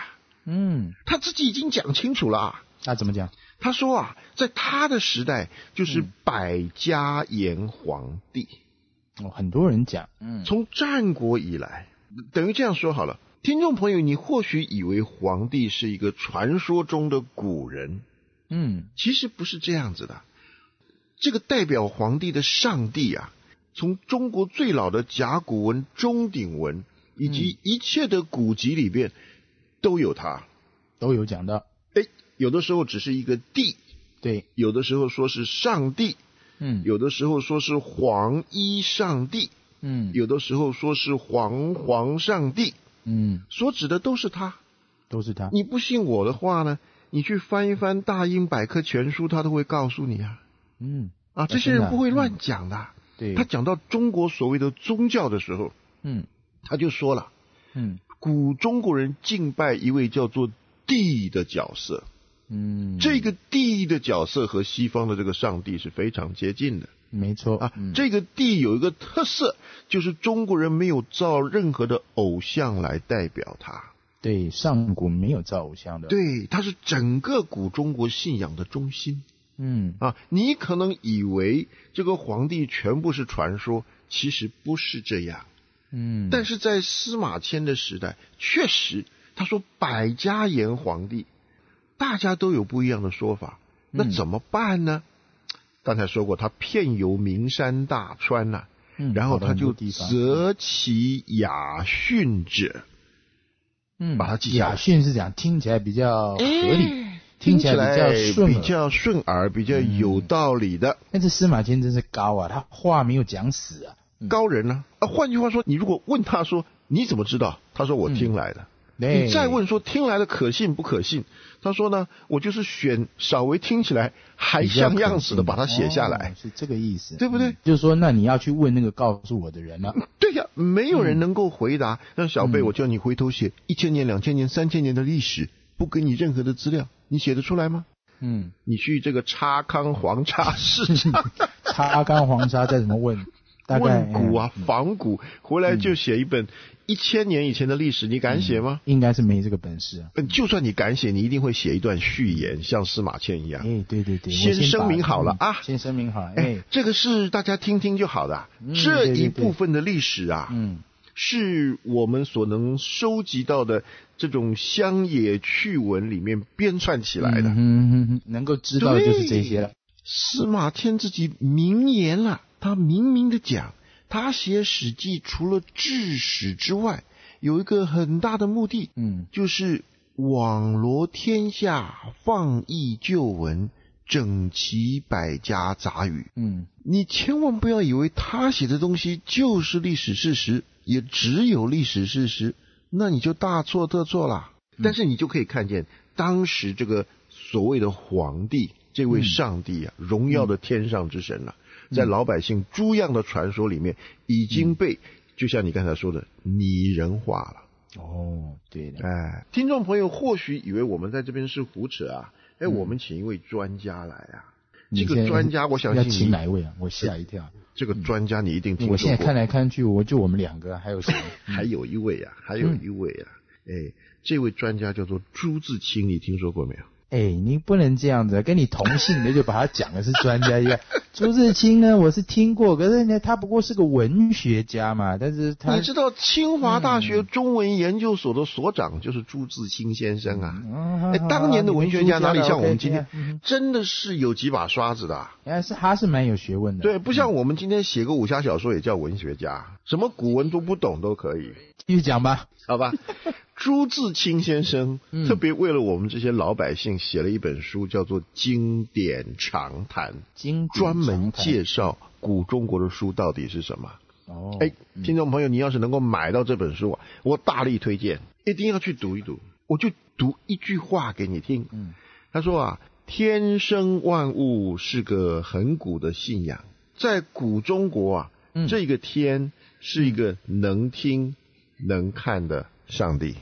他自己已经讲清楚了。 他怎么讲？ 他说啊，在他的时代就是百家言皇帝。 很多人讲， 从战国以来，等于这样说好了。听众朋友，你或许以为皇帝是一个传说中的古人，其实不是这样子的。这个代表皇帝的上帝啊，从中国最老的甲骨文、钟鼎文以及一切的古籍里边都有他， 都有讲到。 有的时候只是一个帝， 对， 有的时候说是上帝，有的时候说是皇一上帝，有的时候说是皇上帝，所指的都是他， 都是他。 你不信我的话呢，你去翻一翻大英百科全书，他都会告诉你啊。这些人不会乱讲的。 对， 他讲到中国所谓的宗教的时候，他就说了，古中国人敬拜一位叫做帝的角色。这个帝的角色和西方的这个上帝是非常接近的。 没错这个帝有一个特色，就是中国人没有造任何的偶像来代表他。 对，上古没有造偶像的。 对，他是整个古中国信仰的中心。你可能以为这个皇帝全部是传说，其实不是这样。但是在司马迁的时代，确实他说百家言皇帝，大家都有不一样的说法，那怎么办呢？刚才说过，他遍游名山大川啊，然后他就择其雅训者，把它记下来。 雅训是讲听起来比较合理，听起来比较顺耳，比较有道理的。 但是司马迁真是高啊，他话没有讲死啊， 高人呢。换句话说，你如果问他说你怎么知道，他说我听来的。你再问说听来的可信不可信，他说呢，我就是选稍微听起来还像样子的把它写下来。 是这个意思， 对不对？ 就是说那你要去问那个告诉我的人了。 对呀，没有人能够回答。那小贝，我叫你回头写1000年、2000年、3000年的历史，不给你任何的资料，你写得出来吗？你去这个叉康黄茶市场叉康黄茶再怎么问，大概问古啊仿古，回来就写一本1000年以前的历史，你敢写吗？ 应该是没这个本事啊。 就算你敢写，你一定会写一段序言，像司马迁一样。 对， 先声明好了啊， 先声明好。 这个是大家听听就好的。这一部分的历史啊，是我们所能收集到的这种乡野趣闻里面编撰起来的。 能够知道的就是这些了。 司马迁自己明言了，他明明的讲，他写史记除了治史之外，有一个很大的目的，就是网罗天下，放逸旧闻，整齐百家杂语。你千万不要以为他写的东西就是历史事实，也只有历史事实，那你就大错特错了。但是你就可以看见，当时这个所谓的皇帝，这位上帝啊，荣耀的天上之神啊，在老百姓诸样的传说里面，已经被就像你刚才说的拟人化了。 对的。 听众朋友或许以为我们在这边是胡扯啊，我们请一位专家来啊。这个专家我相信要请哪一位啊？我吓一跳。 这个专家你一定听说过。 我现在看来看去，就我们两个，还有谁？ 还有一位啊。这位专家叫做朱自清，你听说过没有？ 你不能这样子，跟你同姓的就把他讲的是专家一样。朱自清呢，我是听过，可是呢，他不过是个文学家嘛。但是你知道清华大学中文研究所的所长就是朱自清先生啊。当年的文学家哪里像我们今天，真的是有几把刷子的。 他是蛮有学问的。 对，不像我们今天写个武侠小说也叫文学家，什么古文都不懂都可以。 继续讲吧， 好吧。朱自清先生特别为了我们这些老百姓写了一本书，叫做《经典长谈》，专门介绍古中国的书到底是什么。听众朋友，你要是能够买到这本书啊，我大力推荐，一定要去读一读。我就读一句话给你听。他说啊，天生万物是个很古的信仰，在古中国啊，这个天是一个能听能看的上帝。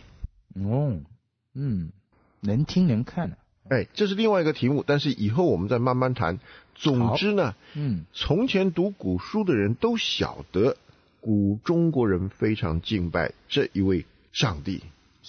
能听能看。 这是另外一个题目，但是以后我们再慢慢谈。总之呢，从前读古书的人都晓得，古中国人非常敬拜这一位上帝。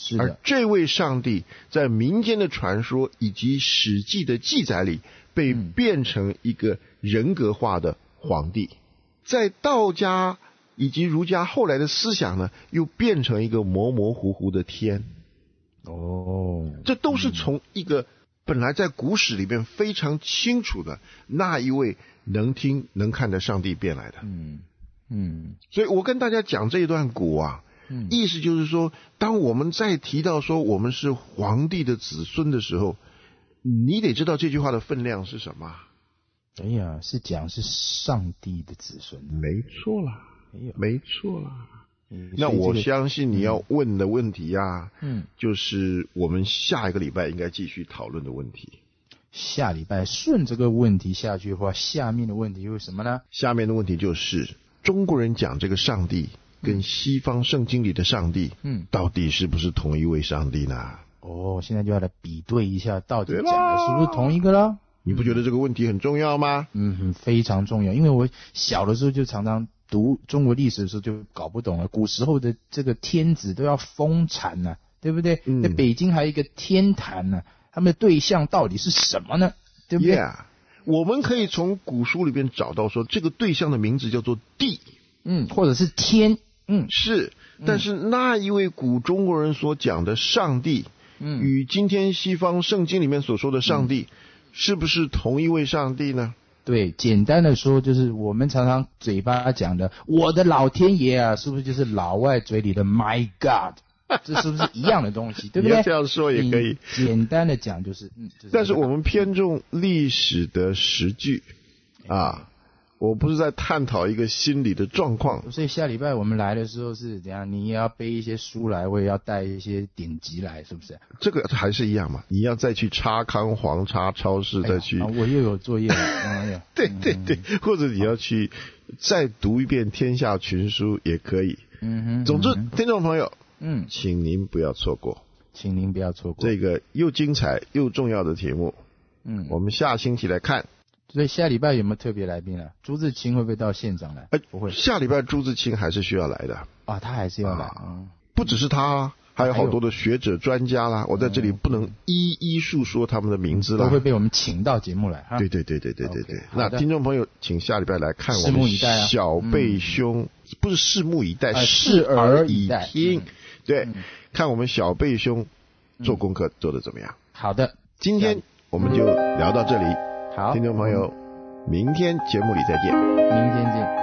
是的。 而这位上帝在民间的传说以及史记的记载里，被变成一个人格化的皇帝。在道家以及儒家后来的思想呢，又变成一个模模糊糊的天。这都是从一个本来在古史里面非常清楚的那一位能听能看的上帝变来的。所以我跟大家讲这一段古啊，意思就是说，当我们在提到说我们是皇帝的子孙的时候，你得知道这句话的分量是什么。 哎呀，是讲是上帝的子孙。 没错啦，没错啦。那我相信你要问的问题啊，就是我们下一个礼拜应该继续讨论的问题。 下礼拜顺这个问题下去的话，下面的问题又是什么呢？ 下面的问题就是中国人讲这个上帝跟西方圣经里的上帝，到底是不是同一位上帝呢？ 现在就要来比对一下，到底讲的是不是同一个了？ 你不觉得这个问题很重要吗？ 非常重要，因为我小的时候就常常读中国历史的时候就搞不懂了，古时候的这个天子都要封禅啊，对不对？在北京还有一个天坛呢，他们的对象到底是什么呢？对不对？ 我们可以从古书里边找到说，这个对象的名字叫做地， 或者是天， 是。但是那一位古中国人所讲的上帝，与今天西方圣经里面所说的上帝，是不是同一位上帝呢？ 对，简单的说，就是我们常常嘴巴讲的我的老天爷啊，是不是就是老外嘴里的 My God？ 这是不是一样的东西？对不对？ 你要这样说也可以。 简单的讲就是， 但是我们偏重历史的实据啊，我不是在探讨一个心理的状况。 所以下礼拜我们来的时候是怎样？你也要背一些书来，我也要带一些典籍来，是不是？ 这个还是一样嘛？你要再去叉康黄叉超市再去， 我又有作业了。 对，或者你要去再读一遍《天下群书》也可以。总之，听众朋友，请您不要错过，这个又精彩又重要的题目。我们下星期来看。 所以下礼拜有没有特别来宾啊？朱自清会不会到现场来？ 不会。下礼拜朱自清还是需要来的啊，他还是要来。 不只是他，还有好多的学者专家啦。我在这里不能一一述说他们的名字啦， 都会被我们请到节目来。 对。那听众朋友，请下礼拜来看我们小贝兄，不是拭目以待，视而以听。对，看我们小贝兄做功课做得怎么样？ 好的， 今天我们就聊到这里。 好， 听众朋友，明天节目里再见。 明天见。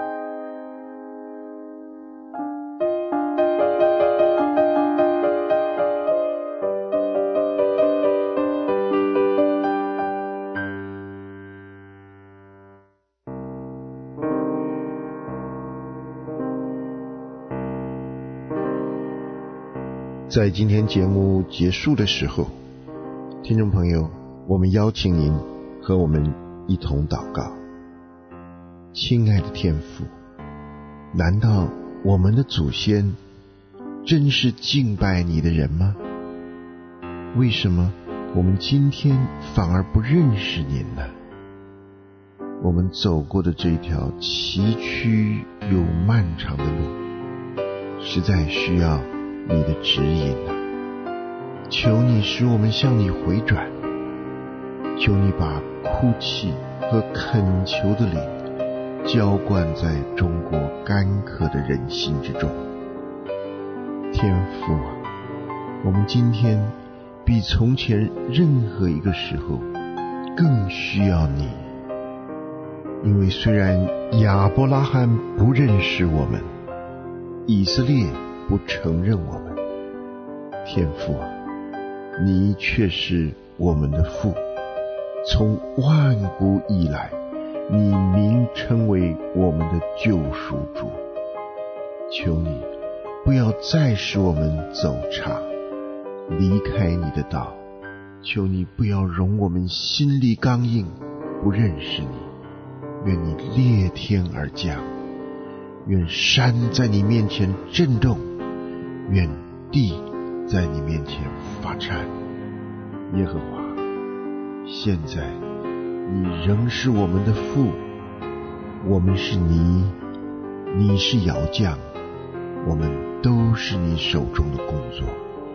在今天节目结束的时候，听众朋友，我们邀请您和我们一同祷告。亲爱的天父，难道我们的祖先真是敬拜你的人吗？为什么我们今天反而不认识您呢？我们走过的这条崎岖又漫长的路，实在需要你的指引啊！求你使我们向你回转，求你把哭泣和恳求的灵浇灌在中国干渴的人心之中。天父啊，我们今天比从前任何一个时候更需要你，因为虽然亚伯拉罕不认识我们，以色列不承认我们，天父啊，你却是我们的父，从万古以来，你名称为我们的救赎主。求你不要再使我们走岔，离开你的道。求你不要容我们心里刚硬，不认识你。愿你裂天而降，愿山在你面前震动，愿地在你面前发颤。耶和华，现在你仍是我们的父，我们是泥，你是窑匠，我们都是你手中的工作。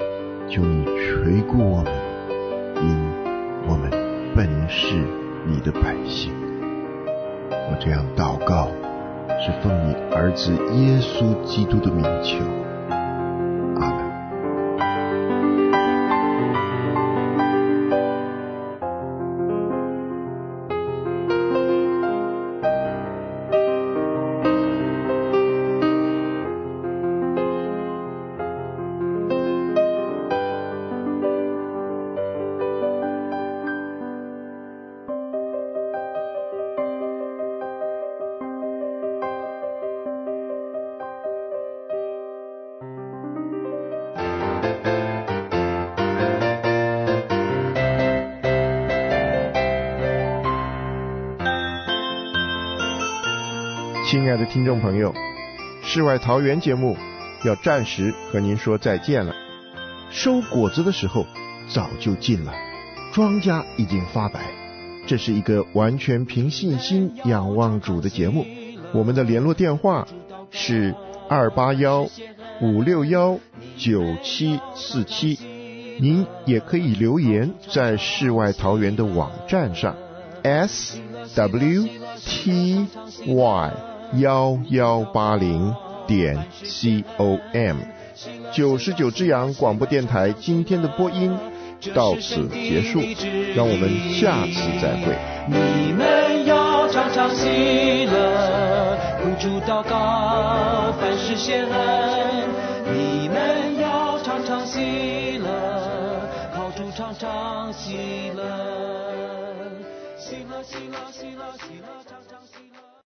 求你垂顾我们，因我们本是你的百姓。我这样祷告，是奉你儿子耶稣基督的名求，阿们。亲爱的听众朋友，世外桃源节目要暂时和您说再见了。收果子的时候早就近了，庄稼已经发白。这是一个完全凭信心仰望主的节目。我们的联络电话是281-561-9747，您也可以留言在世外桃源的网站上 swty1180.com。 99之阳广播电台今天的播音到此结束，让我们下次再会。 你们要常常喜乐，苦主祷告，凡事谢恩。你们要常常喜乐，靠主常常喜乐，喜乐喜乐喜乐喜乐常常。